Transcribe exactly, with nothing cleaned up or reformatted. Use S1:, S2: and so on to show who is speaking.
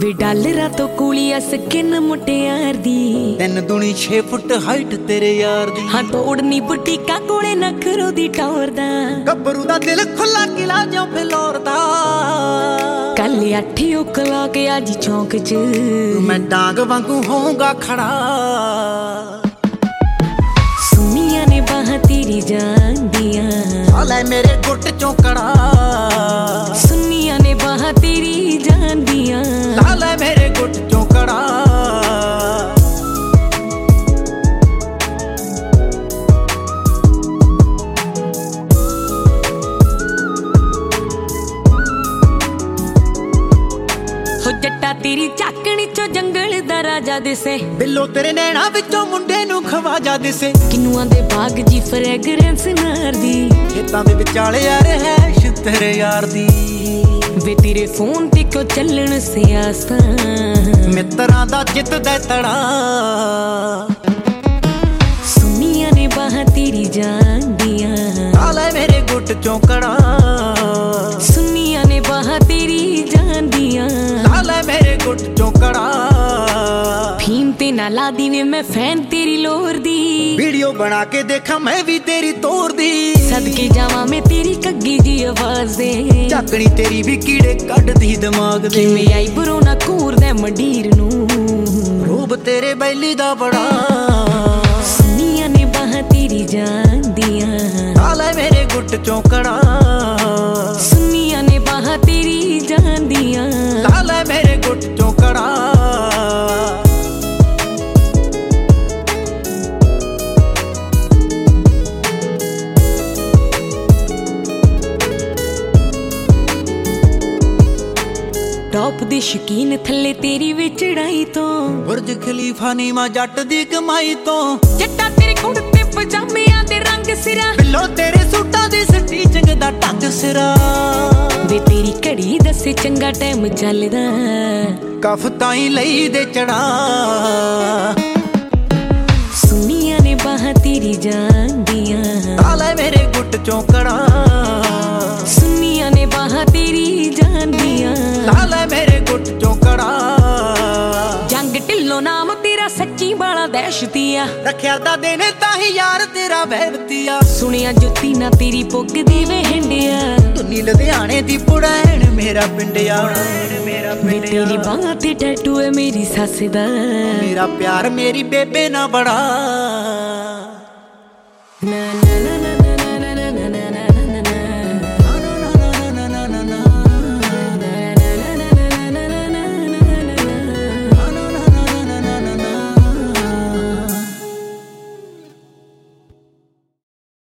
S1: वे डालरा तो कुलिया स्किन मुटियार दी
S2: तीन दूनी छे फुट हाइट तेरे यार दी।
S1: हाँ तोड़नी बुटीका कोले नखरो दी टौर दा
S2: गब्बरू दा दिल खुला किला जो फिलौर दा।
S1: कल अठी उकला के आज चौक च
S2: मैं डांग वांगू होऊंगा खड़ा।
S1: सुनिया ने बाह तेरी जान दिया
S2: साले मेरे गुट चों कड़ा।
S1: सुनिया ने बाह तेरी जान दिया
S2: साले मेरे गुट चों कड़ा।
S1: जट्टा तेरी चाकनी चो जंगल दा राजा दिसे
S2: बिल्लो तेरे नैना विचों मुंडे नू खवाजा दिसे।
S1: किनुआं दे बाग जी फ्रेगरेंस नार दी
S2: खेतां दे विचाले यार है तेरे यार दी।
S1: वे तेरे फोन ते क्यों चलन से आसा
S2: मित्रां दा जित दे तड़ा।
S1: सुनिया ने बाह तेरी जान दिया
S2: साले मेरे गुट चों कड़ा।
S1: सुनिया ने बाह तेरी जान दिया
S2: साले मेरे गुट चों कड़ा।
S1: फीम ते ना ला दी वे मैं फैन तेरी लोर दी
S2: वीडियो बना के देखा मैं भी तेरी तोड़ दी।
S1: सदके जावा मैं तेरी कग्गी जी आवाज़े
S2: चाकनी तेरी भी कीड़े कट दी दिमाग दे।
S1: किवें आई बरो ना कूर दे मंडीर नू
S2: रूप तेरे बैली दा बड़ा।
S1: सुनिया ने बाह तेरी जान दिया
S2: साले मेरे गुट चों कड़ा।
S1: सुनिया ने बाह तेरी जान दिया
S2: साले मेरे गुट चों कड़ा।
S1: टॉप दी शकीन थल्ले तेरी वे चढ़ाई तो
S2: बुर्ज खलीफा नी मां जट दी कमाई तो।
S1: जट्टा तेरे कुड़ते पजामियां दे रंग सिरा
S2: बिल्लो तेरे सूटां दी स्टिचिंग दा ढंग सिरा।
S1: वे तेरी घड़ी दसे चंगा टाइम चलदा
S2: कफ ताई लई दे चढ़ा।
S1: सुनिया ने बाह तेरी जान दिया
S2: साले मेरे गुट चों कड़ा।
S1: सुनिया ने बाह तेरी जान दिया
S2: साले मेरे गुट चों कड़ा।
S1: जंग ढिल्लो नाम तेरा सच्ची बाला दहशतिया
S2: रखिया दा देने ताही यार तेरा वैवतिया।
S1: सुनिया जुत्ती ना तेरी पुग दी वे हिंडिया
S2: तुनी लुधियाने दी पुड़ैन मेरा पिंडिया।
S1: वे तेरी बाह ते टैटू है मेरी सस दा
S2: मेरा प्यार मेरी बेबे ना बड़ा।
S1: ना ना ना